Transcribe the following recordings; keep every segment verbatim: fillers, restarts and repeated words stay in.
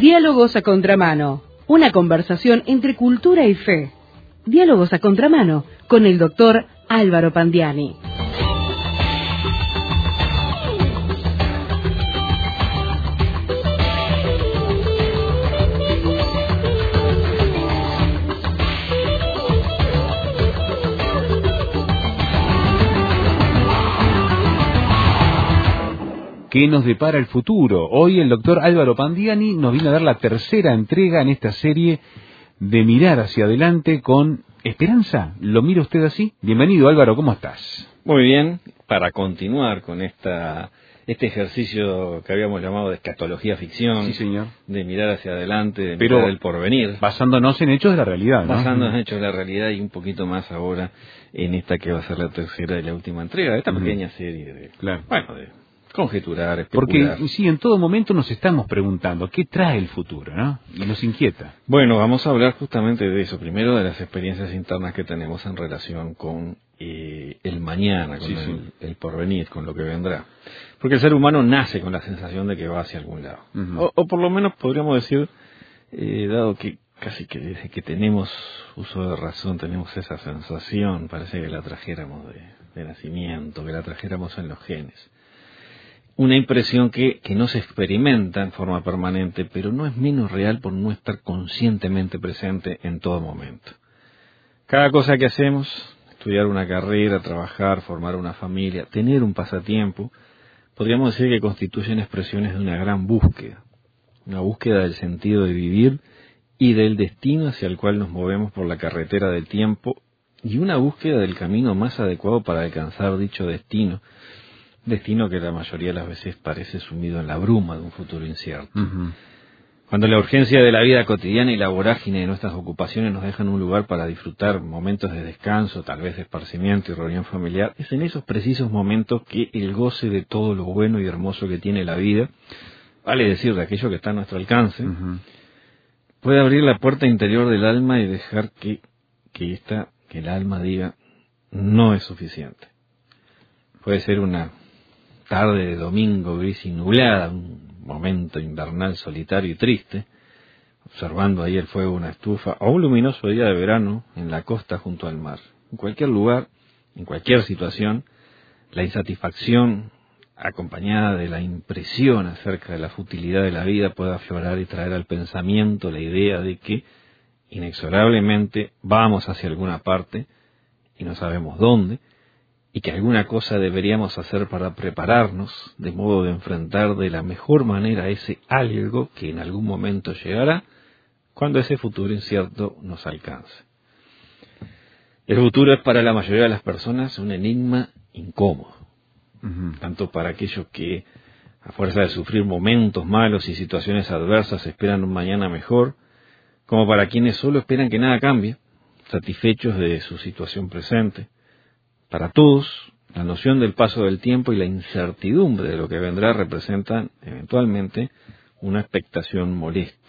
Diálogos a contramano, una conversación entre cultura y fe. Diálogos a contramano con el doctor Álvaro Pandiani. ¿Qué nos depara el futuro? Hoy el doctor Álvaro Pandiani nos viene a dar la tercera entrega en esta serie de mirar hacia adelante con esperanza. ¿Lo mira usted así? Bienvenido, Álvaro, ¿cómo estás? Muy bien, para continuar con esta este ejercicio que habíamos llamado de escatología ficción, sí, señor, de mirar hacia adelante, de Pero mirar el porvenir. Basándonos en hechos de la realidad, ¿no? Basándonos en hechos de la realidad y un poquito más ahora en esta que va a ser la tercera y la última entrega de esta uh-huh. pequeña serie de... Claro. Bueno, de... conjeturar, especular. Porque sí, en todo momento nos estamos preguntando qué trae el futuro, ¿no? Y nos inquieta. Bueno, vamos a hablar justamente de eso. Primero, de las experiencias internas que tenemos en relación con eh, el mañana, con sí, el, sí. el porvenir, con lo que vendrá. Porque el ser humano nace con la sensación de que va hacia algún lado. Uh-huh. o, o por lo menos podríamos decir, eh, dado que casi que desde que tenemos uso de razón, tenemos esa sensación, parece que la trajéramos de, de nacimiento, que la trajéramos en los genes. Una impresión que, que no se experimenta en forma permanente, pero no es menos real por no estar conscientemente presente en todo momento. Cada cosa que hacemos, estudiar una carrera, trabajar, formar una familia, tener un pasatiempo, podríamos decir que constituyen expresiones de una gran búsqueda, una búsqueda del sentido de vivir y del destino hacia el cual nos movemos por la carretera del tiempo, y una búsqueda del camino más adecuado para alcanzar dicho destino, destino que la mayoría de las veces parece sumido en la bruma de un futuro incierto. Uh-huh. Cuando la urgencia de la vida cotidiana y la vorágine de nuestras ocupaciones nos dejan un lugar para disfrutar momentos de descanso, tal vez de esparcimiento y reunión familiar, es en esos precisos momentos que el goce de todo lo bueno y hermoso que tiene la vida, vale decir, de aquello que está a nuestro alcance, uh-huh. puede abrir la puerta interior del alma y dejar que, que, esta, que el alma diga, no es suficiente. Puede ser una tarde de domingo gris y nublada, un momento invernal solitario y triste, observando ahí el fuego de una estufa, o un luminoso día de verano en la costa junto al mar. En cualquier lugar, en cualquier situación, la insatisfacción acompañada de la impresión acerca de la futilidad de la vida puede aflorar y traer al pensamiento la idea de que inexorablemente vamos hacia alguna parte y no sabemos dónde, y que alguna cosa deberíamos hacer para prepararnos, de modo de enfrentar de la mejor manera ese algo que en algún momento llegará, cuando ese futuro incierto nos alcance. El futuro es para la mayoría de las personas un enigma incómodo, uh-huh. tanto para aquellos que, a fuerza de sufrir momentos malos y situaciones adversas, esperan un mañana mejor, como para quienes solo esperan que nada cambie, satisfechos de su situación presente. Para todos, la noción del paso del tiempo y la incertidumbre de lo que vendrá representan, eventualmente, una expectación molesta.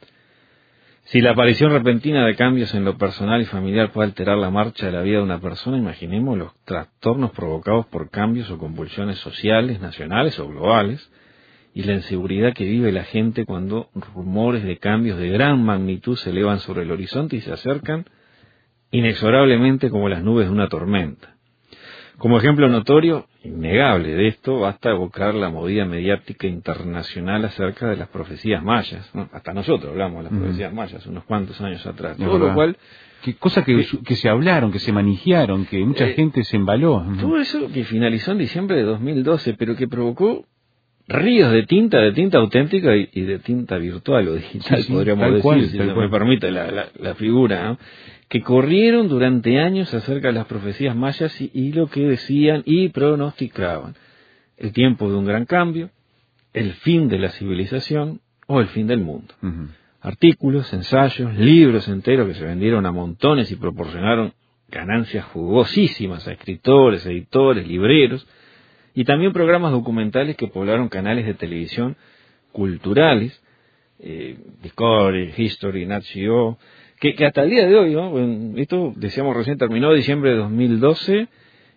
Si la aparición repentina de cambios en lo personal y familiar puede alterar la marcha de la vida de una persona, imaginemos los trastornos provocados por cambios o convulsiones sociales, nacionales o globales, y la inseguridad que vive la gente cuando rumores de cambios de gran magnitud se elevan sobre el horizonte y se acercan inexorablemente como las nubes de una tormenta. Como ejemplo notorio, innegable de esto, basta evocar la movida mediática internacional acerca de las profecías mayas, ¿no? Hasta nosotros hablamos de las uh-huh. profecías mayas unos cuantos años atrás. Todo lo cual, que cosas que, que, que se hablaron, que se manijearon, que mucha eh, gente se embaló. Uh-huh. Todo eso que finalizó en diciembre de dos mil doce, pero que provocó ríos de tinta, de tinta auténtica y, y de tinta virtual o digital, sí, sí, podríamos decir, cual, si se me permite la, la, la figura, ¿no? Que corrieron durante años acerca de las profecías mayas y, y lo que decían y pronosticaban. El tiempo de un gran cambio, el fin de la civilización o el fin del mundo. Uh-huh. Artículos, ensayos, libros enteros que se vendieron a montones y proporcionaron ganancias jugosísimas a escritores, editores, libreros, y también programas documentales que poblaron canales de televisión culturales, eh, Discovery, History, Nat Geo, que, que hasta el día de hoy, ¿no? Bueno, esto decíamos recién terminó diciembre de dos mil doce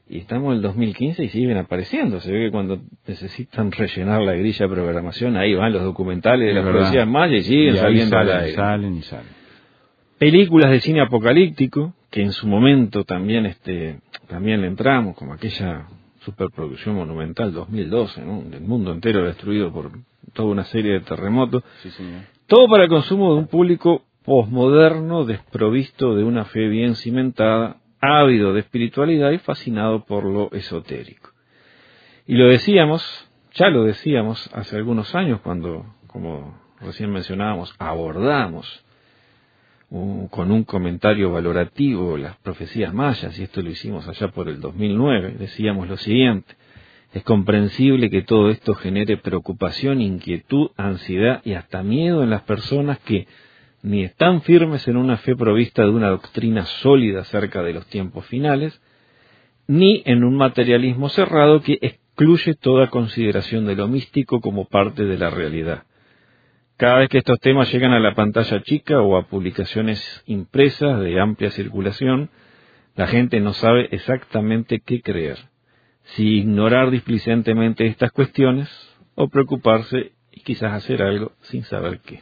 Y estamos en el dos mil quince y siguen apareciendo. Se ve que cuando necesitan rellenar la grilla de programación, ahí van los documentales de las profecías mayas y siguen y saliendo salen, al aire. Salen y salen. Películas de cine apocalíptico, que en su momento también este también le entramos, como aquella superproducción monumental dos mil doce, ¿no? Del mundo entero destruido por toda una serie de terremotos. Sí, señor. Todo para el consumo de un público posmoderno, desprovisto de una fe bien cimentada, ávido de espiritualidad y fascinado por lo esotérico. Y lo decíamos, ya lo decíamos hace algunos años cuando, como recién mencionábamos, abordamos un, con un comentario valorativo las profecías mayas, y esto lo hicimos allá por el dos mil nueve, decíamos lo siguiente: es comprensible que todo esto genere preocupación, inquietud, ansiedad y hasta miedo en las personas que ni están firmes en una fe provista de una doctrina sólida acerca de los tiempos finales, ni en un materialismo cerrado que excluye toda consideración de lo místico como parte de la realidad. Cada vez que estos temas llegan a la pantalla chica o a publicaciones impresas de amplia circulación, la gente no sabe exactamente qué creer, si ignorar displicentemente estas cuestiones o preocuparse y quizás hacer algo sin saber qué.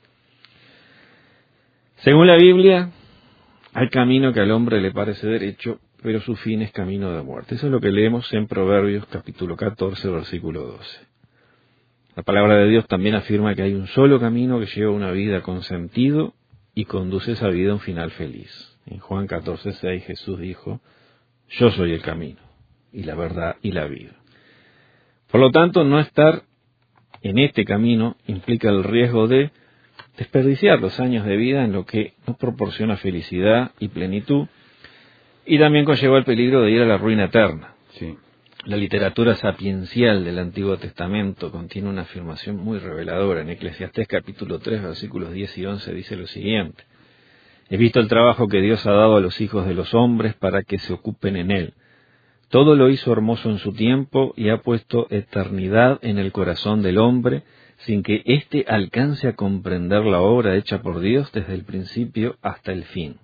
Según la Biblia, hay camino que al hombre le parece derecho, pero su fin es camino de muerte. Eso es lo que leemos en Proverbios capítulo catorce, versículo doce. La palabra de Dios también afirma que hay un solo camino que lleva una vida con sentido y conduce esa vida a un final feliz. En Juan catorce, seis Jesús dijo: yo soy el camino, y la verdad y la vida. Por lo tanto, no estar en este camino implica el riesgo de desperdiciar los años de vida en lo que nos proporciona felicidad y plenitud, y también conlleva el peligro de ir a la ruina eterna. Sí. La literatura sapiencial del Antiguo Testamento contiene una afirmación muy reveladora. En Eclesiastés capítulo tres, versículos diez y once dice lo siguiente: he visto el trabajo que Dios ha dado a los hijos de los hombres para que se ocupen en él. Todo lo hizo hermoso en su tiempo y ha puesto eternidad en el corazón del hombre, sin que éste alcance a comprender la obra hecha por Dios desde el principio hasta el fin.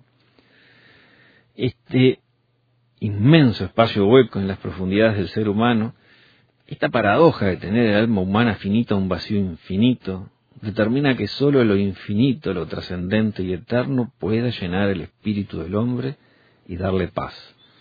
Este inmenso espacio hueco en las profundidades del ser humano, esta paradoja de tener el alma humana finita un vacío infinito, determina que sólo lo infinito, lo trascendente y eterno pueda llenar el espíritu del hombre y darle paz.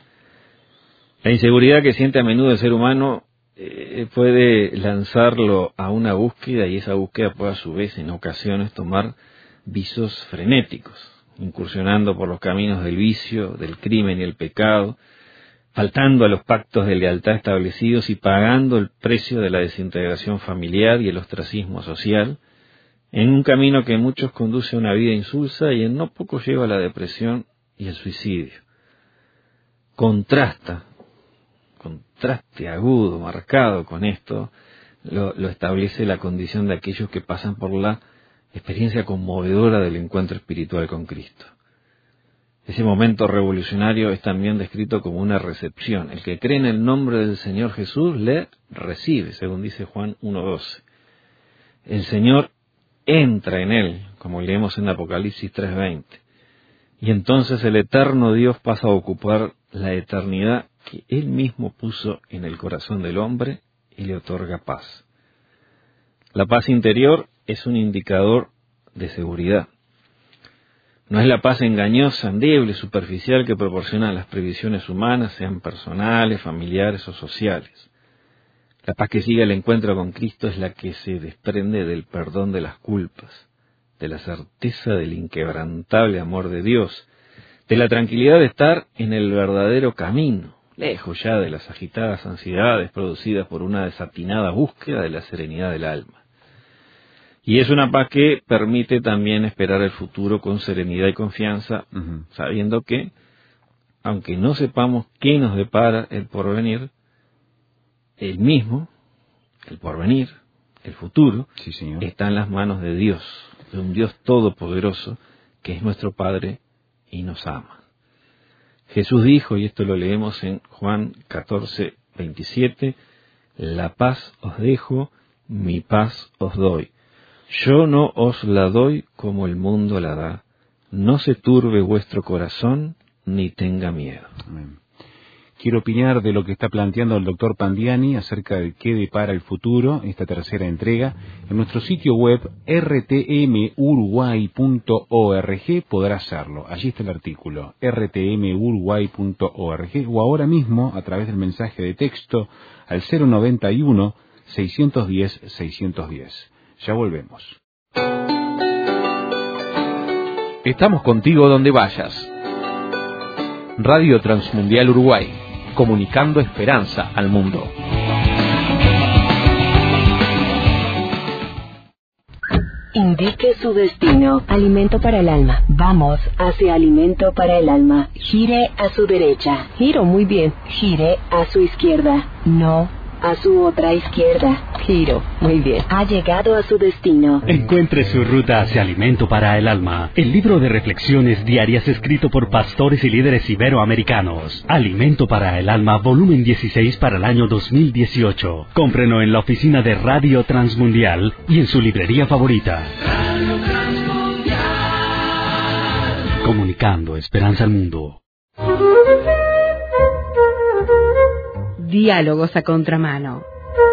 La inseguridad que siente a menudo el ser humano eh, puede lanzarlo a una búsqueda, y esa búsqueda puede a su vez en ocasiones tomar visos frenéticos, incursionando por los caminos del vicio, del crimen y el pecado, faltando a los pactos de lealtad establecidos y pagando el precio de la desintegración familiar y el ostracismo social, en un camino que en muchos conduce a una vida insulsa y en no poco lleva a la depresión y el suicidio. Contrasta, contraste agudo, marcado con esto, lo, lo establece la condición de aquellos que pasan por la experiencia conmovedora del encuentro espiritual con Cristo. Ese momento revolucionario es también descrito como una recepción. El que cree en el nombre del Señor Jesús le recibe, según dice Juan uno doce. El Señor entra en él, como leemos en Apocalipsis tres veinte. Y entonces el eterno Dios pasa a ocupar la eternidad que Él mismo puso en el corazón del hombre y le otorga paz. La paz interior es un indicador de seguridad. No es la paz engañosa, endeble, superficial que proporcionan las previsiones humanas, sean personales, familiares o sociales. La paz que sigue al encuentro con Cristo es la que se desprende del perdón de las culpas, de la certeza del inquebrantable amor de Dios, de la tranquilidad de estar en el verdadero camino, lejos ya de las agitadas ansiedades producidas por una desatinada búsqueda de la serenidad del alma. Y es una paz que permite también esperar el futuro con serenidad y confianza, uh-huh. sabiendo que, aunque no sepamos qué nos depara el porvenir, el mismo, el porvenir, el futuro, sí, señor, está en las manos de Dios, de un Dios todopoderoso, que es nuestro Padre y nos ama. Jesús dijo, y esto lo leemos en Juan catorce veintisiete, la paz os dejo, mi paz os doy. Yo no os la doy como el mundo la da. No se turbe vuestro corazón, ni tenga miedo. Amén. quiere opinar de lo que está planteando el doctor Pandiani acerca de qué depara el futuro, esta tercera entrega, en nuestro sitio web r t m uruguay punto org podrá hacerlo. Allí está el artículo, r t m uruguay punto org, o ahora mismo a través del mensaje de texto al cero noventa y uno, seiscientos diez, seiscientos diez. Ya volvemos. Estamos contigo donde vayas. Radio Transmundial Uruguay, comunicando esperanza al mundo. Indique su destino. Alimento para el alma. Vamos hacia alimento para el alma. Gire a su derecha. Giro, muy bien. Gire a su izquierda. No a su otra izquierda. Giro, muy bien. Ha llegado a su destino. Encuentre su ruta hacia alimento para el alma. El libro de reflexiones diarias escrito por pastores y líderes iberoamericanos. Alimento para el alma, volumen dieciséis para el año dos mil dieciocho. Cómprelo en la oficina de Radio Transmundial y en su librería favorita. Radio Transmundial. Comunicando esperanza al mundo. Diálogos a contramano.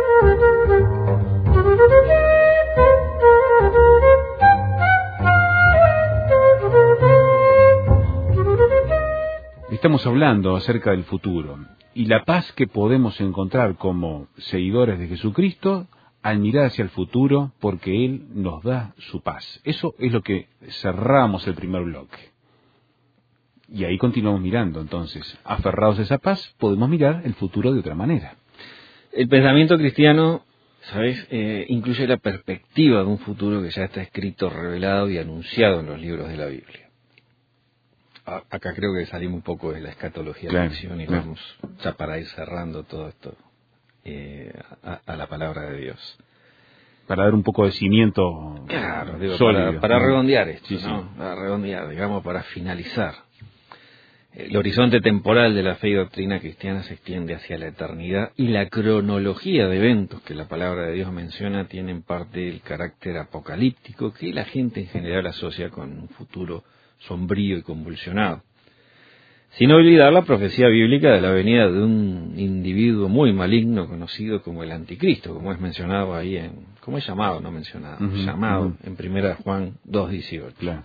Estamos hablando acerca del futuro y la paz que podemos encontrar como seguidores de Jesucristo al mirar hacia el futuro, porque Él nos da su paz. Eso es lo que cerramos el primer bloque. Y ahí continuamos mirando, entonces, aferrados a esa paz, podemos mirar el futuro de otra manera. El pensamiento cristiano, ¿sabes?, eh, incluye la perspectiva de un futuro que ya está escrito, revelado y anunciado en los libros de la Biblia. A, acá creo que salimos un poco de la escatología de la acción y claro. vamos ya para ir cerrando todo esto eh, a, a la palabra de Dios. Para dar un poco de cimiento claro, digo, sólido. Para, para redondear esto, sí, ¿no? Sí. Para redondear, digamos, para finalizar. El horizonte temporal de la fe y doctrina cristiana se extiende hacia la eternidad y la cronología de eventos que la palabra de Dios menciona tiene en parte el carácter apocalíptico que la gente en general asocia con un futuro sombrío y convulsionado. Sin olvidar la profecía bíblica de la venida de un individuo muy maligno conocido como el anticristo, como es mencionado ahí en, ¿cómo es llamado? No mencionado, uh-huh, llamado uh-huh. en primera Juan dos dieciocho. Claro.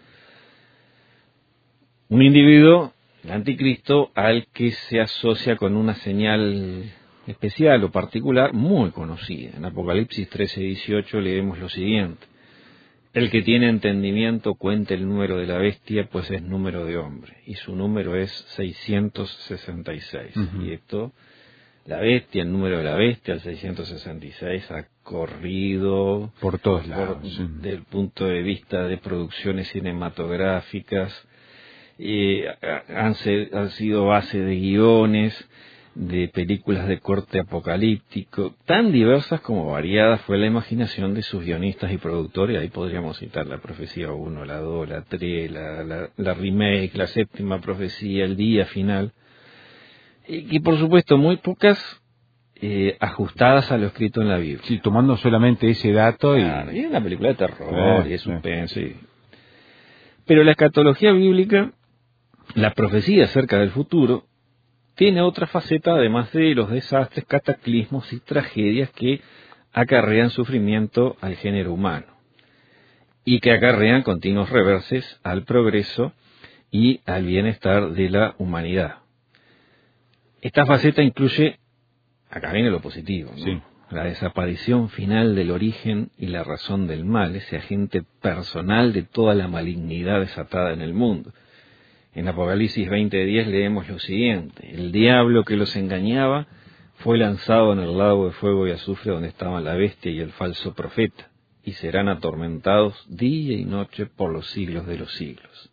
Un individuo, el anticristo, al que se asocia con una señal especial o particular muy conocida. En Apocalipsis trece dieciocho leemos lo siguiente: el que tiene entendimiento cuente el número de la bestia, pues es número de hombre, y su número es seiscientos sesenta y seis. Uh-huh. Y esto, la bestia, el número de la bestia, el seiscientos sesenta y seis, ha corrido por todos lados. Por, sí. Desde el punto de vista de producciones cinematográficas, eh, han, han sido base de guiones, de películas de corte apocalíptico, tan diversas como variadas fue la imaginación de sus guionistas y productores. Ahí podríamos citar la profecía uno, la dos, la tres, la, la, la remake, la séptima profecía, el día final, y, y por supuesto muy pocas eh, ajustadas a lo escrito en la Biblia. Sí, tomando solamente ese dato. Claro, y... y es una película de terror, eh, y es suspenso. Eh. Y... Pero la escatología bíblica, la profecía acerca del futuro, tiene otra faceta además de los desastres, cataclismos y tragedias que acarrean sufrimiento al género humano y que acarrean continuos reverses al progreso y al bienestar de la humanidad. Esta faceta incluye, acá viene lo positivo, ¿no? Sí. La desaparición final del origen y la razón del mal, ese agente personal de toda la malignidad desatada en el mundo. En Apocalipsis veinte diez leemos lo siguiente: el diablo que los engañaba fue lanzado en el lago de fuego y azufre donde estaban la bestia y el falso profeta, y serán atormentados día y noche por los siglos de los siglos.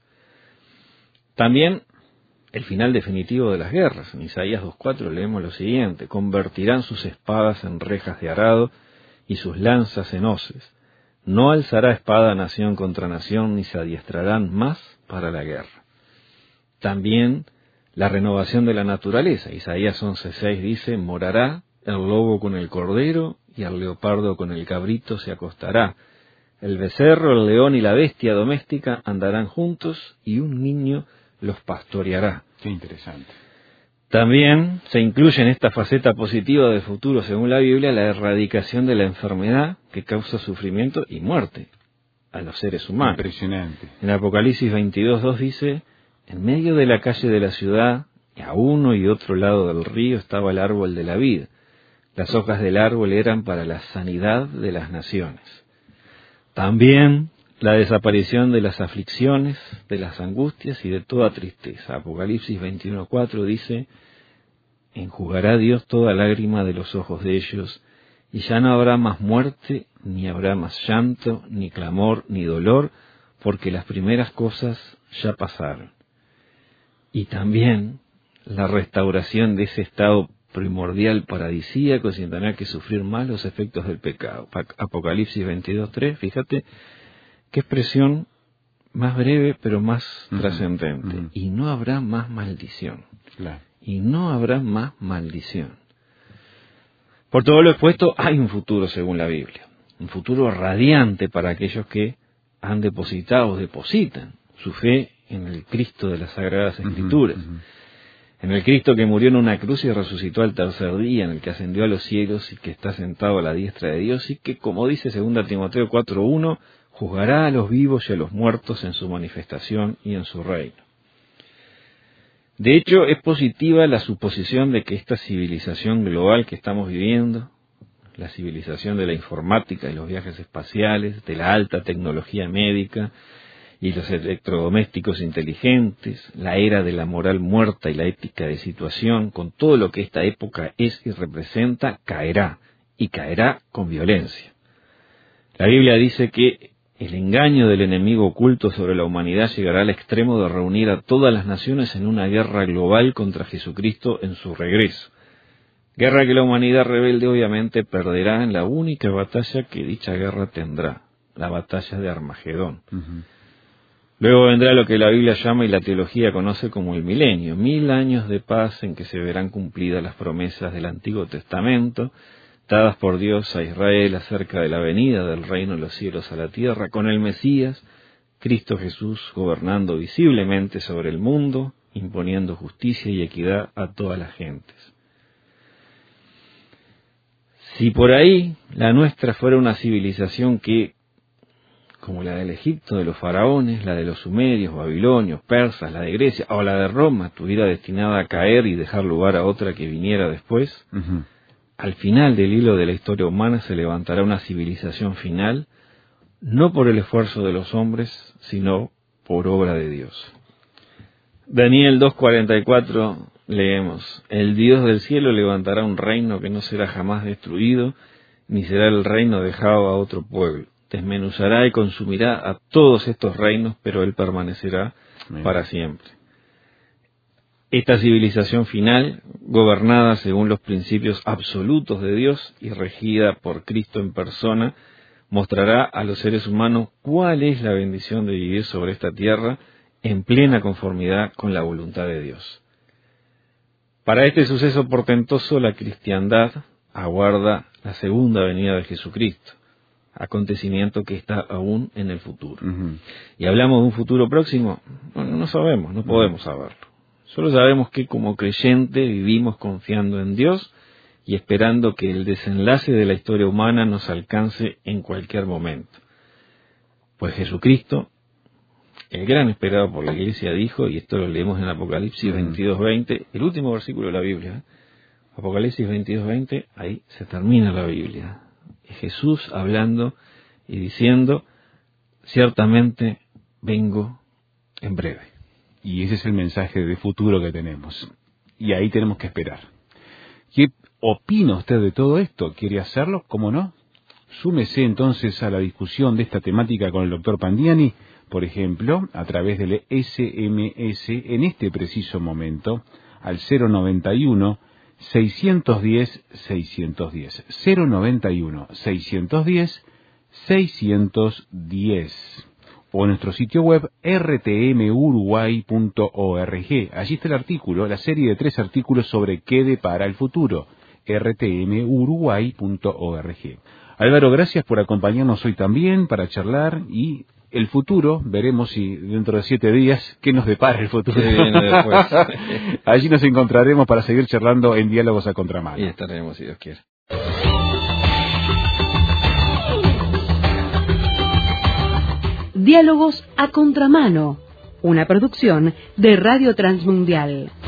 También el final definitivo de las guerras. En Isaías dos cuatro leemos lo siguiente: convertirán sus espadas en rejas de arado y sus lanzas en hoces. No alzará espada nación contra nación, ni se adiestrarán más para la guerra. También la renovación de la naturaleza. Isaías once seis dice: morará el lobo con el cordero y el leopardo con el cabrito se acostará. El becerro, el león y la bestia doméstica andarán juntos y un niño los pastoreará. Qué interesante. También se incluye en esta faceta positiva del futuro, según la Biblia, la erradicación de la enfermedad que causa sufrimiento y muerte a los seres humanos. Impresionante. En Apocalipsis veintidós dos dice: en medio de la calle de la ciudad, a uno y otro lado del río, estaba el árbol de la vida. Las hojas del árbol eran para la sanidad de las naciones. También la desaparición de las aflicciones, de las angustias y de toda tristeza. Apocalipsis veintiuno cuatro dice: enjugará Dios toda lágrima de los ojos de ellos, y ya no habrá más muerte, ni habrá más llanto, ni clamor, ni dolor, porque las primeras cosas ya pasaron. Y también la restauración de ese estado primordial paradisíaco sin tener que sufrir más los efectos del pecado. Apocalipsis veintidós tres, fíjate qué expresión más breve pero más uh-huh, trascendente. Uh-huh. Y no habrá más maldición. Claro. Y no habrá más maldición. Por todo lo expuesto, hay un futuro según la Biblia. Un futuro radiante para aquellos que han depositado o depositan su fe en el Cristo de las Sagradas Escrituras. Uh-huh, uh-huh. En el Cristo que murió en una cruz y resucitó al tercer día, en el que ascendió a los cielos y que está sentado a la diestra de Dios, y que, como dice segunda Timoteo cuatro uno, juzgará a los vivos y a los muertos en su manifestación y en su reino. De hecho, es positiva la suposición de que esta civilización global que estamos viviendo, la civilización de la informática y los viajes espaciales, de la alta tecnología médica y los electrodomésticos inteligentes, la era de la moral muerta y la ética de situación, con todo lo que esta época es y representa, caerá, y caerá con violencia. La Biblia dice que el engaño del enemigo oculto sobre la humanidad llegará al extremo de reunir a todas las naciones en una guerra global contra Jesucristo en su regreso. Guerra que la humanidad rebelde obviamente perderá en la única batalla que dicha guerra tendrá, la batalla de Armagedón. Uh-huh. Luego vendrá lo que la Biblia llama y la teología conoce como el milenio, mil años de paz en que se verán cumplidas las promesas del Antiguo Testamento, dadas por Dios a Israel acerca de la venida del reino de los cielos a la tierra, con el Mesías, Cristo Jesús, gobernando visiblemente sobre el mundo, imponiendo justicia y equidad a todas las gentes. Si por ahí la nuestra fuera una civilización que, como la del Egipto, de los faraones, la de los sumerios, babilonios, persas, la de Grecia, o la de Roma, estuviera destinada a caer y dejar lugar a otra que viniera después, uh-huh. Al final del hilo de la historia humana se levantará una civilización final, no por el esfuerzo de los hombres, sino por obra de Dios. Daniel dos cuarenta y cuatro leemos: el Dios del cielo levantará un reino que no será jamás destruido, ni será el reino dejado a otro pueblo. Desmenuzará y consumirá a todos estos reinos, pero él permanecerá Amén. Para siempre. Esta civilización final, gobernada según los principios absolutos de Dios y regida por Cristo en persona, mostrará a los seres humanos cuál es la bendición de vivir sobre esta tierra en plena conformidad con la voluntad de Dios. Para este suceso portentoso, la cristiandad aguarda la segunda venida de Jesucristo, acontecimiento que está aún en el futuro. Uh-huh. Y hablamos de un futuro próximo, bueno, no sabemos, no podemos saberlo. Solo sabemos que como creyente vivimos confiando en Dios y esperando que el desenlace de la historia humana nos alcance en cualquier momento. Pues Jesucristo, el gran esperado por la Iglesia, dijo, y esto lo leemos en Apocalipsis veintidós veinte, el último versículo de la Biblia, ¿eh? Apocalipsis veintidós veinte, ahí se termina la Biblia. Es Jesús hablando y diciendo: ciertamente vengo en breve. Y ese es el mensaje de futuro que tenemos. Y ahí tenemos que esperar. ¿Qué opina usted de todo esto? ¿Quiere hacerlo? ¿Cómo no? Súmese entonces a la discusión de esta temática con el doctor Pandiani, por ejemplo, a través del S M S en este preciso momento, al cero noventa y uno, seiscientos diez, seiscientos diez. cero noventa y uno, seiscientos diez, seiscientos diez. O en nuestro sitio web r t m uruguay punto org. Allí está el artículo, la serie de tres artículos sobre qué depara el futuro, r t m uruguay punto org. Álvaro, gracias por acompañarnos hoy también para charlar y el futuro, veremos si dentro de siete días, qué nos depara el futuro. ¿Qué viene después? Allí nos encontraremos para seguir charlando en Diálogos a Contramano. Y estaremos, si Dios quiere. Diálogos a Contramano, una producción de Radio Transmundial.